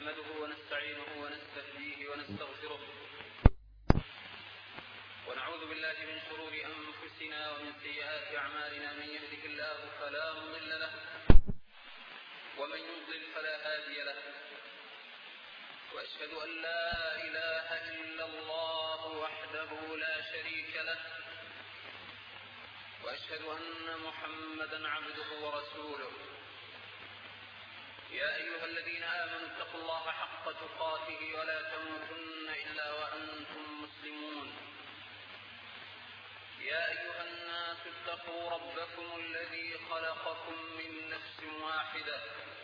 نحمده ونستعينه ونستهديه ونستغفره ونعوذ بالله من شرور أنفسنا ومن سيئات أعمالنا. من يهده الله فلا مضل له ومن يضلل فلا هادي له، وأشهد أن لا إله إلا الله وحده لا شريك له، وأشهد أن محمدا عبده ورسوله. يا أيها الذين آمنوا اتقوا الله حق تقاته ولا تموتن إلا وأنتم مسلمون. يا أيها الناس اتقوا ربكم الذي خلقكم من نفس واحدة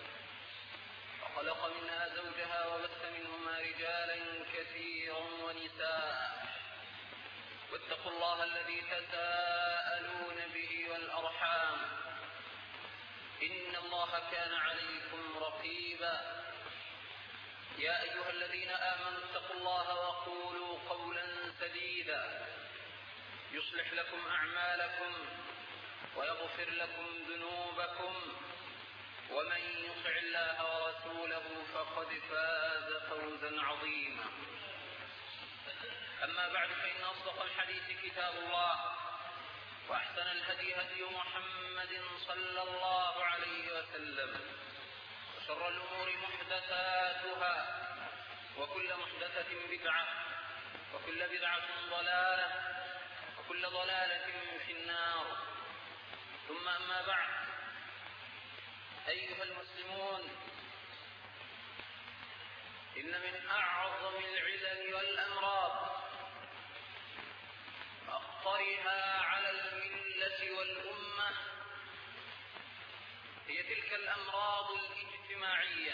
وخلق منها زوجها وبث منهما رجالا كثيرا ونساء، واتقوا الله الذي تساءلون به والأرحام إن الله كان عليكم رقيبا. يا أيها الذين آمنوا اتقوا الله وقولوا قولا سديدا يصلح لكم أعمالكم ويغفر لكم ذنوبكم، ومن يطع الله ورسوله فقد فاز فوزا عظيما. أما بعد، فإن أصدق الحديث كتاب الله، وأحسن الهدي هدي محمد صلى الله عليه وسلم، وشر الأمور محدثاتها، وكل محدثة بدعة، وكل بدعة ضلالة، وكل ضلالة في النار. ثم أما بعد، أيها المسلمون، إن من أعظم العلل والأمراض وأخطرها على الملة والأمة هي تلك الأمراض الاجتماعية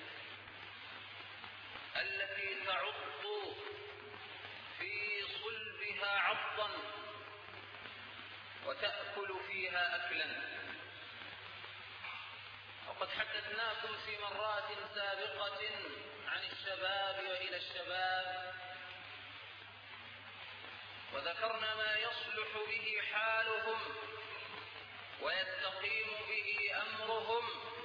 التي تعض في صلبها عضا وتأكل فيها أكلا. وقد حدثناكم في مرات سابقة عن الشباب وإلى الشباب، وذكرنا ما يصلح به حالهم ويستقيم به أمرهم،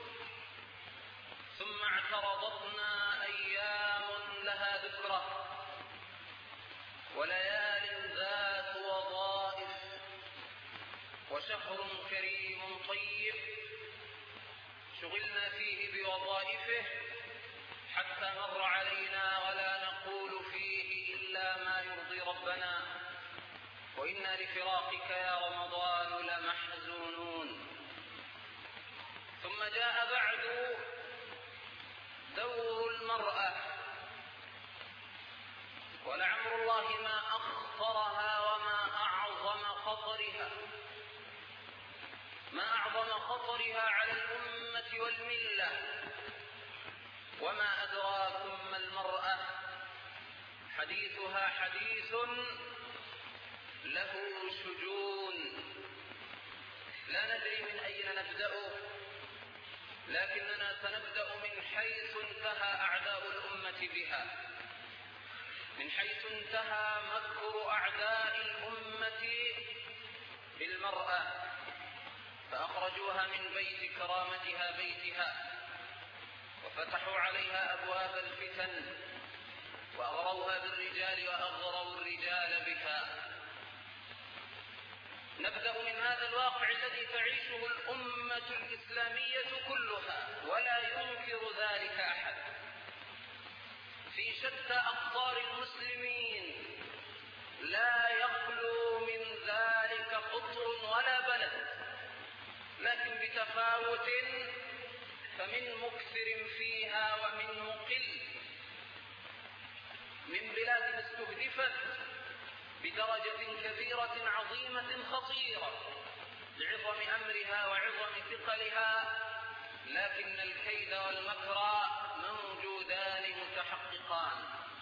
ثم اعترضتنا أيام لها ذكرى وليال ذات وظائف وشهر كريم طيب شغلنا فيه بوظائفه حتى مر علينا ولا نقول فيه إلا ما يرضي ربنا، وإنا لفراقك يا رمضان لمحزونون. ثم جاء بعد دور المرأة، ولعمر الله ما أخطرها وما أعظم خطرها، ما أعظم خطرها على الأمة والملة. وما أدراكم ما المرأة، حديثها حديث له شجون، لا ندري من أين نبدأ، لكننا سنبدأ من حيث انتهى أعداء الأمة بها، من حيث انتهى مكر أعداء الأمة بالمرأة، فأخرجوها من بيت كرامتها بيتها، وفتحوا عليها أبواب الفتن، وأغروها بالرجال وأغروا الرجال بها. نبدأ من هذا الواقع الذي تعيشه الأمة الإسلامية كلها، ولا ينكر ذلك أحد، في شتى أقطار المسلمين، لا يخلو من ذلك قطر ولا بلد، لكن بتفاوت، فمن مكثر فيها ومن مقل. من بلاد استهدفت بدرجة كبيرة عظيمة خطيرة لعظم أمرها وعظم ثقلها، لكن الكيد والمكر موجودان متحققان.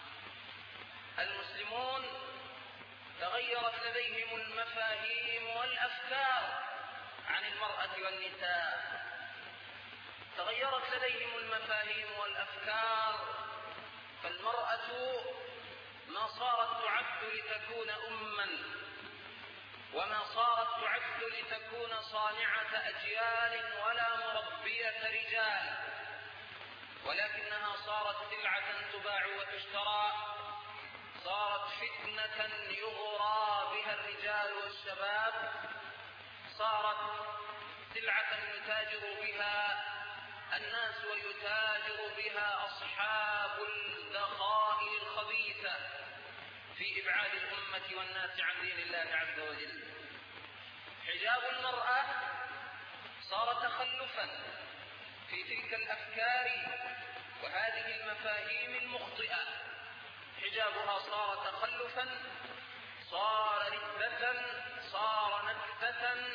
المسلمون تغيرت لديهم المفاهيم والأفكار عن المرأة والنساء، تغيرت لديهم المفاهيم والأفكار، فالمرأة ما صارت تعد لتكون أماً، وما صارت تعد لتكون صانعة أجيال ولا مربية رجال، ولكنها صارت سلعة تباع وتشترى، صارت فتنة يغرى بها الرجال والشباب، صارت سلعة يتاجر بها الناس ويتاجر بها أصحاب الذخائر الخبيثة في إبعاد الأمة والناس عن دين الله عز وجل. حجاب المرأة صار تخلفا في تلك الأفكار وهذه المفاهيم المخطئة. حجابها صار تخلفا، صار ردة، صار نكتة،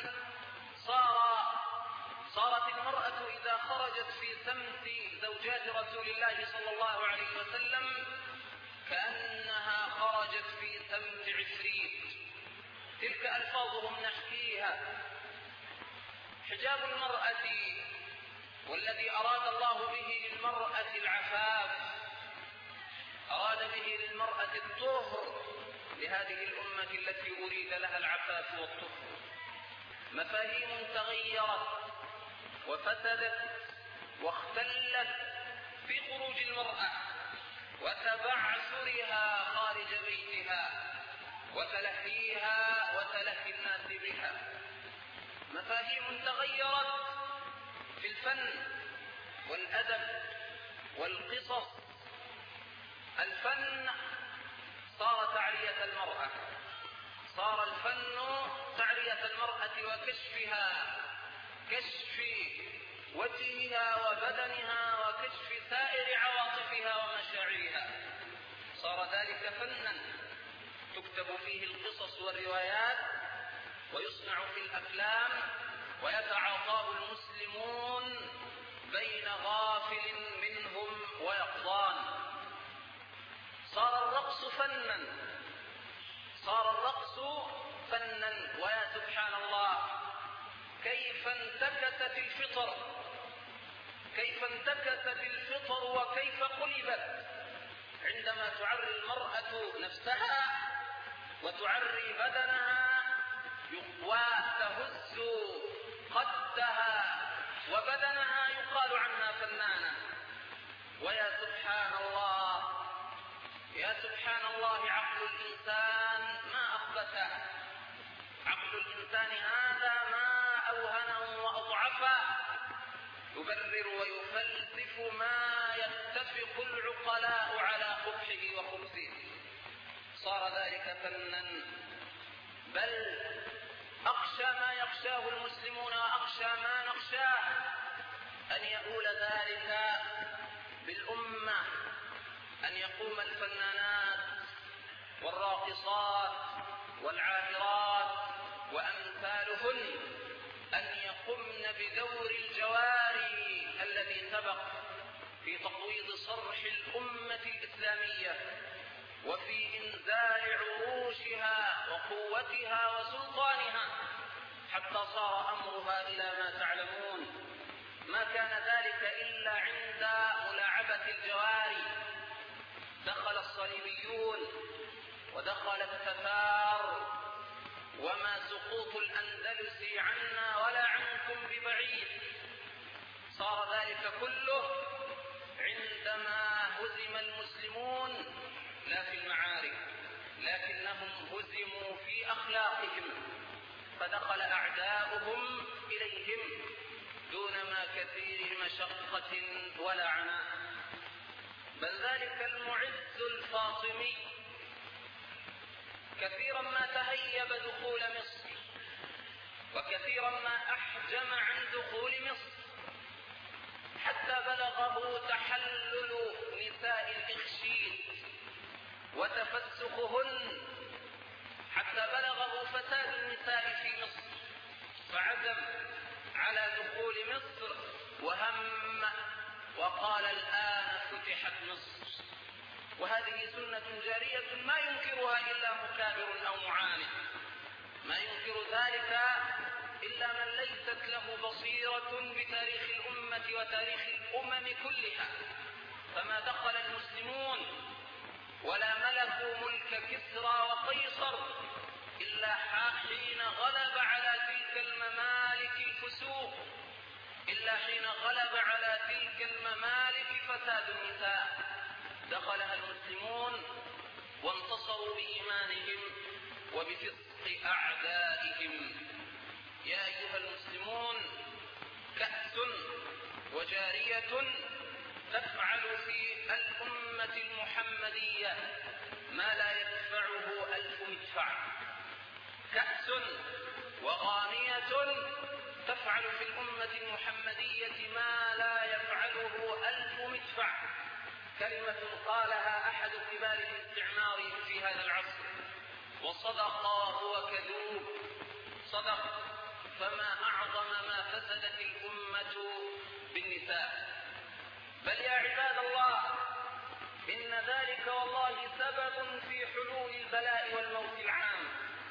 صارت المرأة إذا خرجت في سمت زوجات رسول الله صلى الله عليه وسلم كأنها خرجت في سمت عفريت. تلك ألفاظهم نحكيها. حجاب المرأة والذي أراد الله به للمرأة العفاف، أراد به للمرأة الطهر لهذه الأمة التي أريد لها العفاف والطهر. مفاهيم تغيرت وفسدت واختلت في خروج المرأة وتبعثرها خارج بيتها وتلهيها وتلهي الناس بها. مفاهيم تغيرت في الفن والأدب والقصص. الفن صار تعرية المرأة، صار الفن تعرية المرأة وكشفها، كشف وجهها وبدنها وكشف سائر عواطفها ومشاعرها. صار ذلك فنا تكتب فيه القصص والروايات ويصنع في الأفلام ويتعاطاه المسلمون بين غافل منهم ويقظان. صار الرقص فنا، صار الرقص فنا. ويا سبحان الله كيف انتكست الفطر، كيف انتكست الفطر وكيف قلبت عندما تعري المرأة نفسها وتعري بدنها وتهز قدها وبدنها يقال عنها فنانة. ويا سبحان الله، يا سبحان الله، عقل الإنسان ما أخبثه، عقل الإنسان هذا ما أوهنه وأضعفه، يبرر ويفلسف ما يتفق العقلاء على قبحه وخبثه. صار ذلك فنا، بل أخشى ما يخشاه المسلمون وأخشى ما نخشاه أن يؤول ذلك بالأمة، أن يقوم الفنانات والراقصات والعابرات وأمثالهن أن يقمن بدور الجواري الذي سبق في تقويض صرح الأمة الإسلامية وفي إنزال عروشها وقوتها وسلطانها، حتى صار أمرها إلى ما تعلمون. ما كان ذلك إلا عند ملاعبة الجواري. دخل الصليبيون ودخل التتار، وما سقوط الأندلس عنا ولا عنكم ببعيد. صار ذلك كله عندما هزم المسلمون لا في المعارك، لكنهم هزموا في أخلاقهم، فدخل أعداؤهم إليهم دون ما كثير مشقة ولا عناء. بل ذلك المعز الفاطمي كثيرا ما تهيب دخول مصر، وكثيرا ما أحجم عن دخول مصر، حتى بلغه تحلل نساء الإخشيد وتفسخهن، حتى بلغه فساد النساء في مصر، فعزم على دخول مصر وهم وقال الآن فتحت مصر. وهذه سنة جارية ما ينكرها إلا مكابر أو معاند، ما ينكر ذلك إلا من ليست له بصيرة بتاريخ الأمة وتاريخ الأمم كلها. فما دخل المسلمون ولا ملكوا ملك كسرى وقيصر إلا حين غلب على تلك الممالك الفسوق، إلا حين غلب على تلك الممالك فساد النساء دخلها المسلمون وانتصروا بإيمانهم وبفسق أعدائهم. يا أيها المسلمون، كأس وجارية تفعل في الأمة المحمدية ما لا يدفعه 1000 مدفع. كأس وغانية تفعل في الأمة المحمدية ما لا يفعله 1000 مدفع. كلمة قالها أحد كبار الاستعمار في هذا العصر وصدق وهو كذوب، صدق، فما أعظم ما فسدت الأمة بالنساء. بل يا عباد الله، إن ذلك والله سبب في حلول البلاء والموت العام.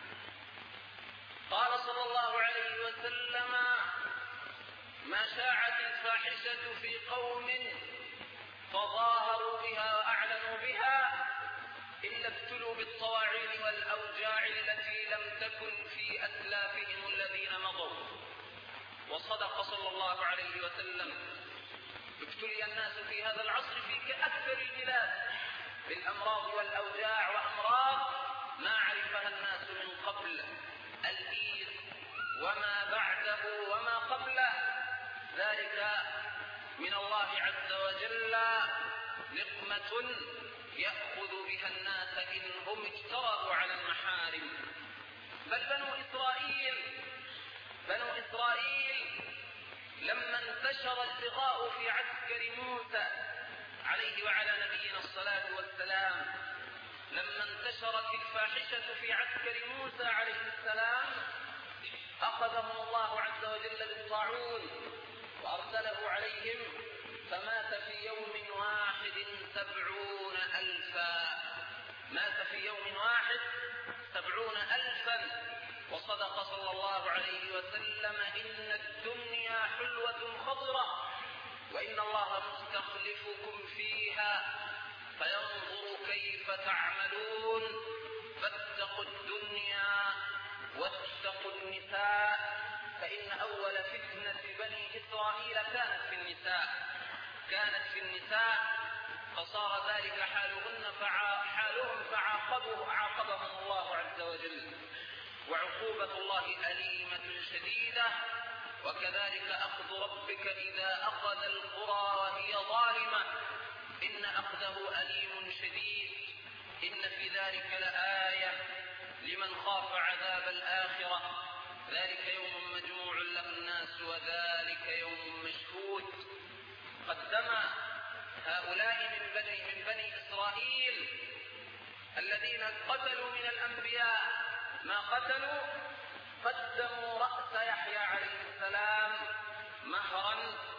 قال صلى الله عليه وسلم: ما شاعت الفاحشة في قوم فظاهروا بها وأعلنوا بها إلا ابتلوا بالطواعين والأوجاع التي لم تكن في أسلافهم الذين مضوا. وصدق صلى الله عليه وسلم. ابتلي الناس في هذا العصر في أكثر البلاد بالأمراض والأوجاع وأمراض ما عرفها الناس من قبل، الإيذ وما بعده وما قبله. ذلك من الله عز وجل نقمة يأخذ بها الناس إن هم اجترأوا على المحارم. بل بنو إسرائيل لما انتشر البغاء في عسكر موسى عليه وعلى نبينا الصلاة والسلام، لما انتشرت الفاحشة في عسكر موسى عليه السلام، أخذهم الله عز وجل بالطاعون وأرسله عليهم، فمات في يوم واحد 70,000. مات في يوم واحد 70,000. وصدق صلى الله عليه وسلم: إن الدنيا حلوة خضرة وإن الله مستخلفكم فيها فينظر كيف تعملون. فاتقوا الدنيا واتقوا النساء، فإن أول فتنة بني إسرائيل كانت في النساء، فصار ذلك حالهم فعاقبهم الله عز وجل. وعقوبة الله أليمة شديدة، وكذلك أخذ ربك إذا أخذ القرى وهي ظالمة إن أخذه أليم شديد. إن في ذلك لآية لمن خاف عذاب الآخرة. ذلك يوم مجموع له الناس وذلك يوم مشهود. قدم هؤلاء من بني إسرائيل الذين قتلوا من الأنبياء ما قتلوا، قدموا رأس يحيى عليه السلام مهرا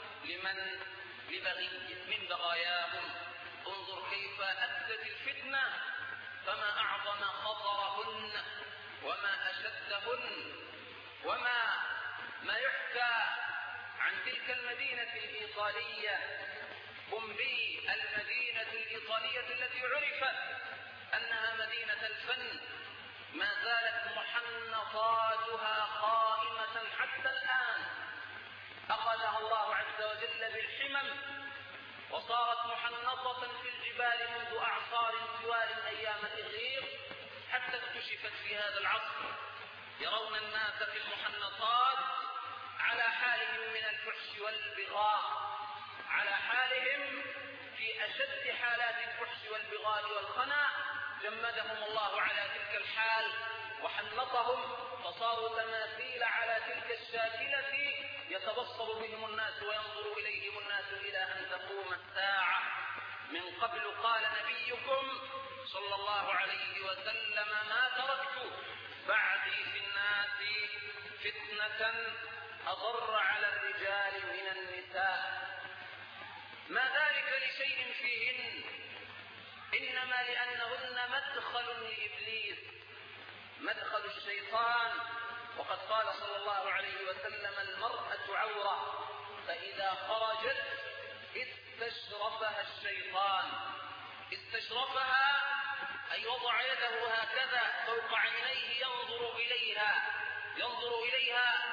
من بغاياهم. انظر كيف أدت الفتنة، فما أعظم خطرهن وما أشدهن. وما يحكى عن تلك المدينة الإيطالية، بومبي، المدينة الإيطالية التي عرفت أنها مدينة الفن، ما زالت محنطاتها قائمة حتى الآن. أخذها الله عز وجل بالحمم وصارت محنطة في الجبال منذ أعصار طوال أيام الإغريق حتى اكتشفت في هذا العصر. يرون الناس في المحنطات على حالهم من الفحش والبغاء، على حالهم في أشد حالات الفحش والبغاء والخنا. جمدهم الله على تلك الحال وحنطهم فصاروا تماثيل على تلك الشاكلة يتبصر بهم الناس وينظر إليهم الناس إلى أن تقوم الساعة. من قبل قال نبيكم صلى الله عليه وسلم: ما تركت بعدي في الناس فتنة أضر على الرجال من النساء. ما ذلك لشيء فيهن، إنما لأنهن مدخل لإبليس، مدخل الشيطان. وقد قال صلى الله عليه وسلم: المرأة عورة فإذا خرجت استشرفها الشيطان. استشرفها أي وضع يده هكذا فوق عينيه ينظر إليها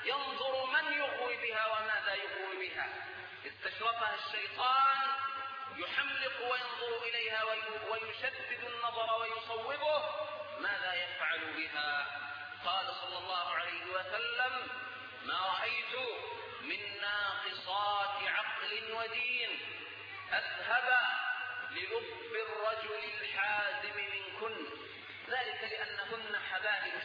ينظر من يغوي بها وماذا يغوي بها. استشرفها الشيطان يحملق وينظر إليها ويشدد النظر ويصوبه ماذا يفعل بها. قال صلى الله عليه وسلم: ما رأيت من ناقصات عقل ودين أذهب للب الرجل الحازم منكن، ذلك لأنهن حبائل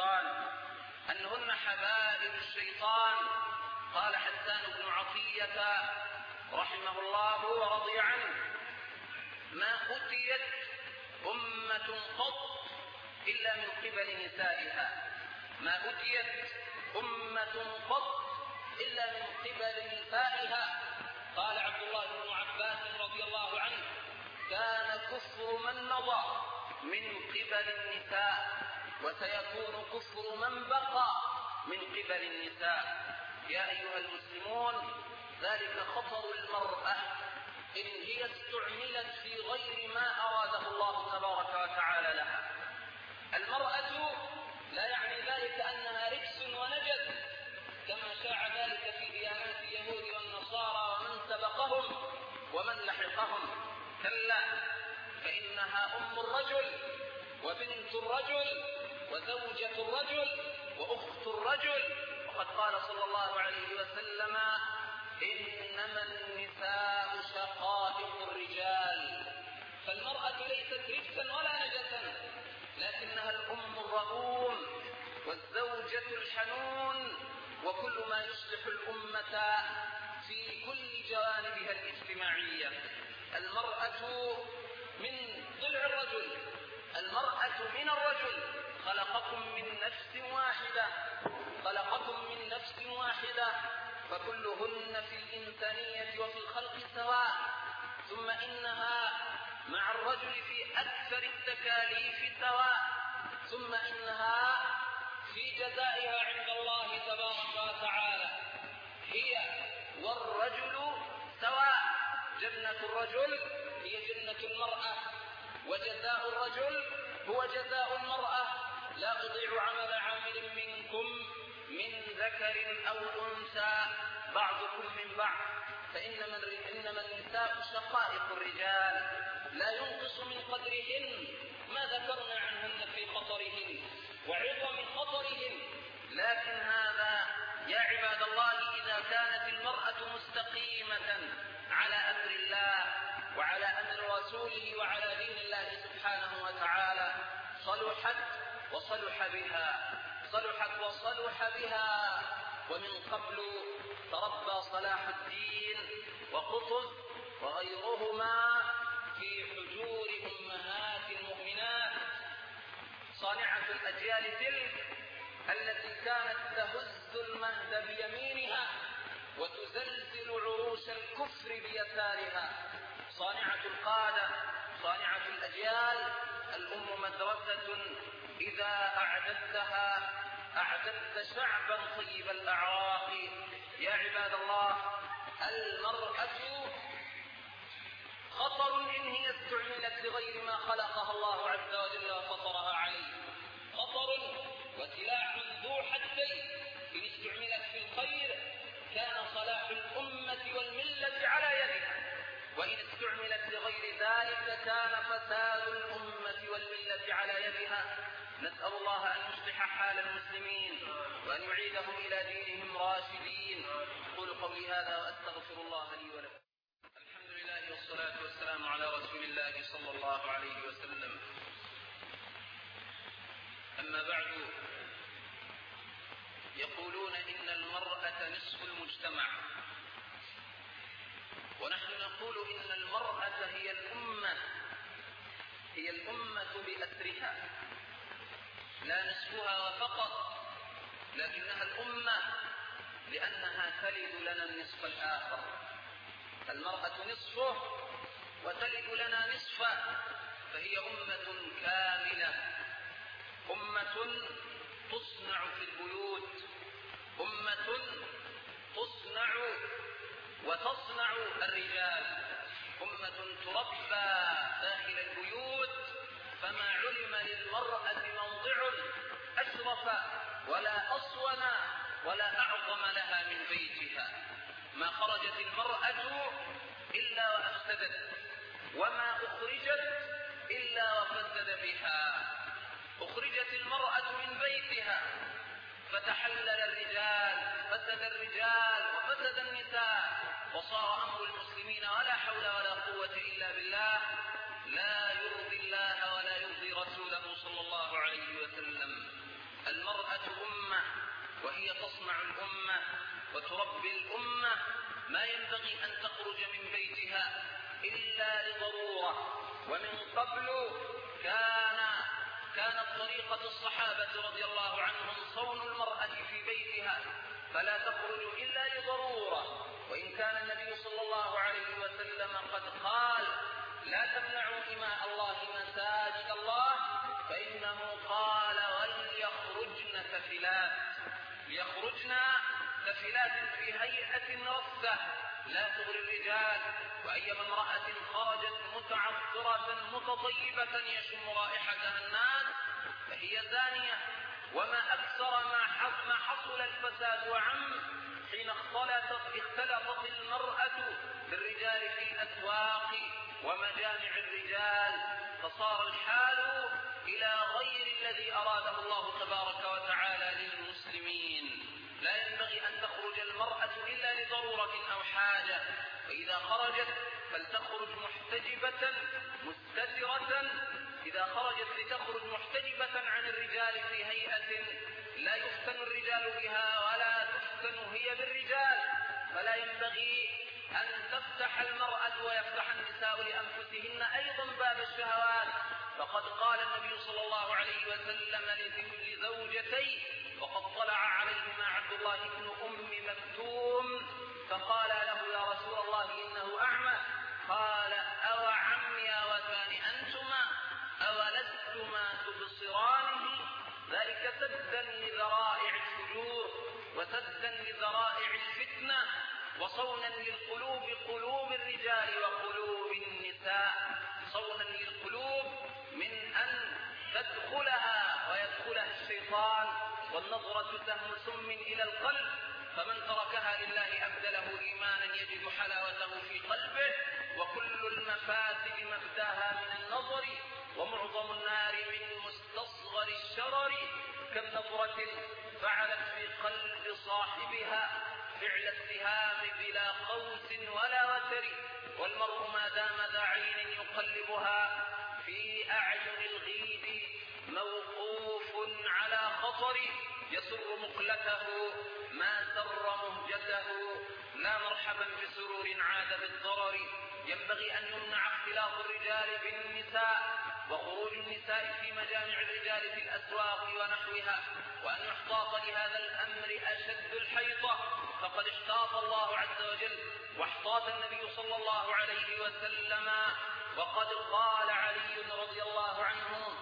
الشيطان. قال حسان بن عطية رحمه الله ورضي عنه: ما أتيت أمة قط إلا من قبل نسائها، ما أتيت أمة قط إلا من قبل نسائها. قال عبد الله بن عباس رضي الله عنه: كان كفر من مضى من قبل النساء، وسيكون كفر من بقى من قبل النساء. يا أيها المسلمون، ذلك خطر المرأة إن هي استعملت في غير ما أراده الله تبارك وتعالى لها. المرأة لا يعني ذلك أنها رجس ونجس كما شاع ذلك في ديانات اليهود والنصارى ومن سبقهم ومن لحقهم، كلا، فإنها أم الرجل وبنت الرجل وزوجة الرجل وأخت الرجل. وقد قال صلى الله عليه وسلم: إنما النساء شقائق الرجال. فالمرأة ليست رجسا ولا نجسا، لكنها الأم الرؤوم والزوجة الحنون وكل ما يصلح الأمة في كل جوانبها الاجتماعية. المرأة من ضلع الرجل، المرأة من الرجل، خلقكم من نفس واحدة فكلهن في الإنسانية وفي الخلق سواء، ثم إنها مع الرجل في أكثر التكاليف سواء، ثم إنها في جزائها عند الله تبارك وتعالى هي والرجل سواء. جنة الرجل هي جنة المرأة، وجزاء الرجل هو جزاء المرأة. لا أضيع عمل عامل منكم من ذكر أو أنثى بعضكم من بعض، فإنما النساء شقائق الرجال، لا ينقص من قدرهن ما ذكرنا عنهن في خطرهن وعظم خطرهن. لكن هذا يا عباد الله إذا كانت المرأة مستقيمة على أمر الله وعلى أمر رسوله وعلى دين الله سبحانه وتعالى، صلحت وصلح بها. ومن قبل تربى صلاح الدين وقطز وغيرهما في حجور أمهات المؤمنات، صانعة الأجيال تلك التي كانت تهز المهد بيمينها وتزلزل عروش الكفر بيسارها، صانعة القادة، صانعة الأجيال. الأم مدرسة إذا أعددتها أعددت شعبا طيب الأعراق. يا عباد الله، المرأة خطر إن هي استعملت لغير ما خلقها الله عز وجل وفطرها عليه، خطر وسلاح ذو حدين. إن استعملت في الخير كان صلاح الأمة والملة على يدها، وإن استعملت لغير ذلك كان فساد الأمة والملة على يدها. نسأل الله أن يصلح حال المسلمين وأن يعيدهم إلى دينهم راشدين. أقول قولي هذا وأستغفر الله لي ولكم. الحمد لله والصلاة والسلام على رسول الله صلى الله عليه وسلم. أما بعد، يقولون إن المرأة نصف المجتمع، ونحن نقول إن المرأة هي الأمة بأسرها، لا نصفها وفقط، لكنها الأمة لأنها تلد لنا النصف الآخر. المرأة نصفه وتلد لنا نصفه، فهي أمة كاملة، أمة تصنع في البيوت، أمة تصنع وتصنع الرجال، أمة تربى داخل البيوت، فما علم للمرأة موضع أشرف ولا أصون ولا أعظم لها من بيتها. ما خرجت المرأة إلا وأفسدت، وما أخرجت إلا وفسد بها. أخرجت المرأة من بيتها فتحلل الرجال، فسد الرجال وفسد النساء، وصار أمر المسلمين ولا حول ولا قوة إلا بالله، لا يرضي الله ولا يرضي رسوله صلى الله عليه وسلم. المرأة أمة، وهي تصنع الأمة وتربي الأمة. ما ينبغي أن تخرج من بيتها إلا لضرورة. ومن قبل كانت طريقة الصحابة رضي الله عنهم صون المرأة في بيتها، فلا تخرج إلا لضرورة. وإن كان النبي صلى الله عليه وسلم قد قال: لا تمنعوا إماء الله مساجد الله، فإنه قال: وليخرجن تفلات، ليخرجن تفلات في هيئة رثة لا تغري الرجال. وأيما امرأة خرجت متعطرة متطيبة يشم رائحتها الناس فهي زانية. وما أكثر ما حصل الفساد وعم حين اختلطت المرأة بالرجال في الأسواق ومجامع الرجال، فصار الحال إلى غير الذي أراده الله تبارك وتعالى للمسلمين. لا ينبغي أن تخرج المرأة إلا لضرورة أو حاجة، وإذا خرجت فلتخرج محتجبة مستترة. إذا خرجت لتخرج محتجبة عن الرجال في هيئة لا يفتن الرجال بها ولا تفتن هي بالرجال، فلا ينبغي أن تفتح المرأة ويفتح النساء لأنفسهن أيضا باب الشهوات. فقد قال النبي صلى الله عليه وسلم لزوجتي وقد طلع عليهما عبد الله بن أم مكتوم فقال له: يا رسول الله إنه أعمى. قال: أو عمي وثان أنتما أولستما تبصرانه؟ ذلك سدا لذرائع الفجور وسدا لذرائع الفتنة وصونا للقلوب، قلوب الرجال وقلوب النساء، صونا للقلوب من أن تدخلها ويدخلها الشيطان. والنظرة سهم سم إلى القلب، فمن تركها لله أبدله إيمانا يجد حلاوته في قلبه. وكل المفاسد مبداها من النظر، ومعظم النار من مستصغر الشرر. كم نظرة فعلت في قلب صاحبها فعل السهام بلا قوس ولا وتر. والمرء ما دام ذا عين يقلبها في أعين الغيب موقوف على خطر. يسر مقلته ما سر مهجته، لا مرحبا بسرور عاد بالضرر. ينبغي أن يمنع اختلاط الرجال بالنساء وخروج النساء في مجامع الرجال في الأسواق ونحوها، وأن يحتاط لهذا الأمر أشد الحيطة. فقد احتاط الله عز وجل واحتاط النبي صلى الله عليه وسلم. وقد قال علي رضي الله عنه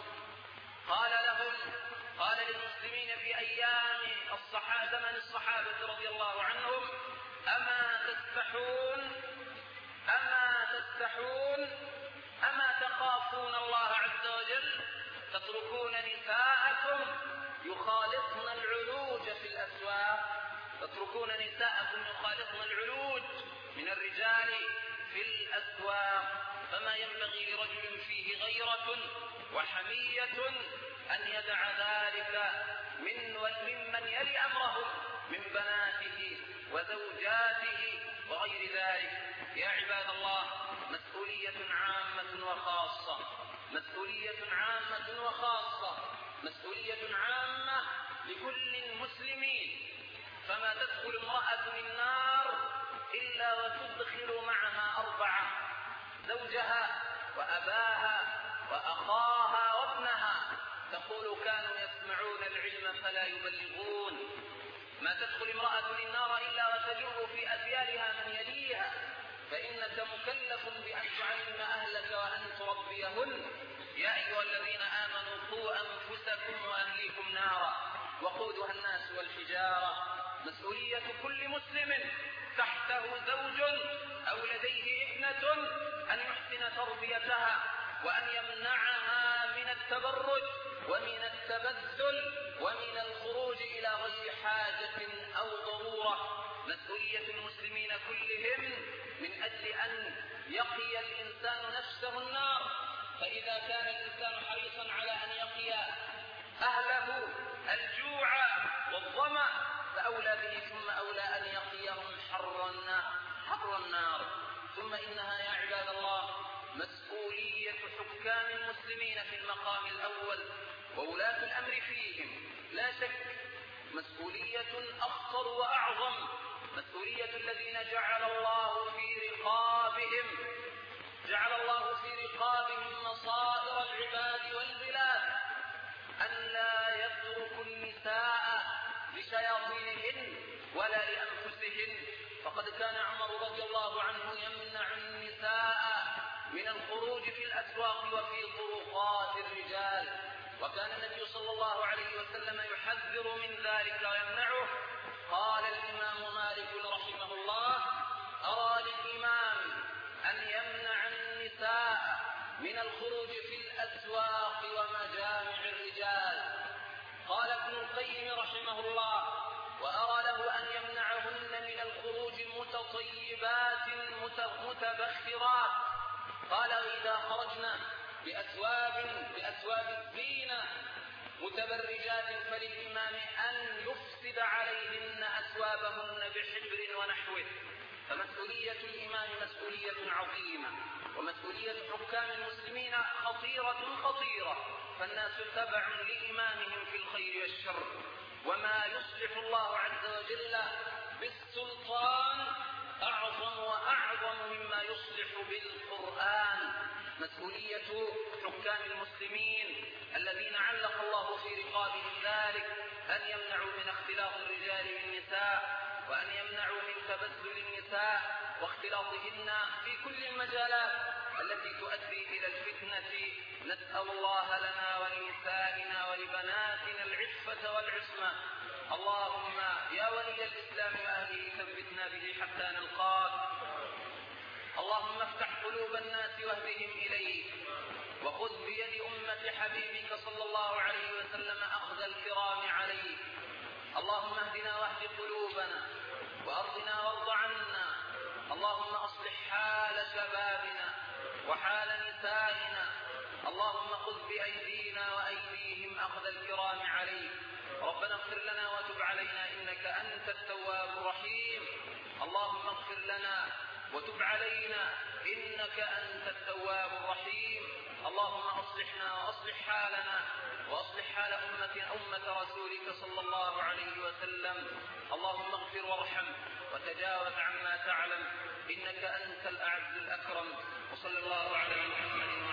قال للمسلمين في أيام زمن الصحابة رضي الله عنهم: أما تستحون أما تخافون الله عز وجل تتركون نساءكم يخالطن العلوج في الأسواق، تتركون نساءكم يخالطن العلوج من الرجال في الأسواق. فما ينبغي لرجل فيه غيرة وحمية أن يدع ذلك ممن يلي أمره من بناته وزوجاته وغير ذلك. يا عباد الله، مسؤولية عامة وخاصة، مسؤولية عامة وخاصة، مسؤولية عامة لكل المسلمين. فما تدخل امرأة النار إلا وتدخل معها 4: زوجها وأباها وأخاها وابنها. تقول: كانوا يسمعون العلم فلا يبلغون. ما تدخل امرأة النار إلا وتجر في أثيالها من يليها، فإنك مكلف بأن تعلم أهلك وأن تربيهن. يا أيها الذين آمنوا قوا أنفسكم وأهليكم نارا وقودها الناس والحجارة. مسؤولية كل مسلم تحته زوج أو لديه ابنة أن يحسن تربيتها وأن يمنعها من التبرج ومن التبذل ومن الخروج إلى غير حاجة أو ضرورة. مسؤولية المسلمين كلهم من أجل أن يقي الإنسان نفسه النار، فإذا كان الإنسان حريصا على أن يقي أهله الجوع والظمأ فأولى به ثم أولى أن يقيهم حر النار. ثم إنها يا عباد الله مسؤولية حكام المسلمين في المقام الأول وولاة الأمر فيهم، لا شك مسؤولية أخطر وأعظم، مسؤولية الذين جعل الله في رقابهم مصائر العباد والبلاد، أن لا يتركوا النساء لشياطينهن ولا لأنفسهن. فقد كان عمر رضي الله عنه يمنع النساء من الخروج في الأسواق وفي طرقات الرجال، وكان النبي صلى الله عليه وسلم يحذر من ذلك ويمنعه. قال الإمام مالك رحمه الله: أرى للإمام أن يمنع النساء من الخروج في الأسواق ومجامع الرجال. قال ابن القيم رحمه الله: وأرى له أن يمنعهن من الخروج متطيبات متبخرات. قال: وإذا خرجنا بأثواب الزينة متبرجات فللإمام أن يفسد عليهن أثوابهن بحبر ونحوه. فمسؤولية الإمام مسؤولية عظيمة، ومسؤولية حكام المسلمين خطيرة، فالناس تبع لإمامهم في الخير والشر، وما يصلح الله عز وجل بالسلطان أعظم مما يصلح بالقرآن. مسؤولية حكام المسلمين الذين علق الله في رقابهم ذلك أن يمنعوا من اختلاط الرجال بالنساء، وأن يمنعوا من تبذل النساء واختلاطهن في كل المجالات التي تؤدي إلى الفتنة. نسأل الله لنا ولنسائنا ولبناتنا العفة والعصمة. اللهم يا ولي الإسلام وأهله ثبتنا به حتى نلقاك. اللهم افتح قلوب الناس واهدهم إليك، وخذ بيد أمة حبيبك صلى الله عليه وسلم أخذ الكرام عليك. اللهم اهدنا واهد قلوبنا، وأرضنا وارض عنا. اللهم أصلح حال شبابنا وحال نسائنا. اللهم خذ بأيدينا وأيديهم أخذ الكرام عليك. ربنا اغفر لنا وتب علينا إنك أنت التواب الرحيم. اللهم اغفر لنا وتب علينا إنك أنت التواب الرحيم. اللهم أصلحنا وأصلح حالنا وأصلح حال أمة رسولك صلى الله عليه وسلم. اللهم اغفر وارحم وتجاوز عما تعلم إنك أنت الأعز الأكرم. وصلى الله على محمد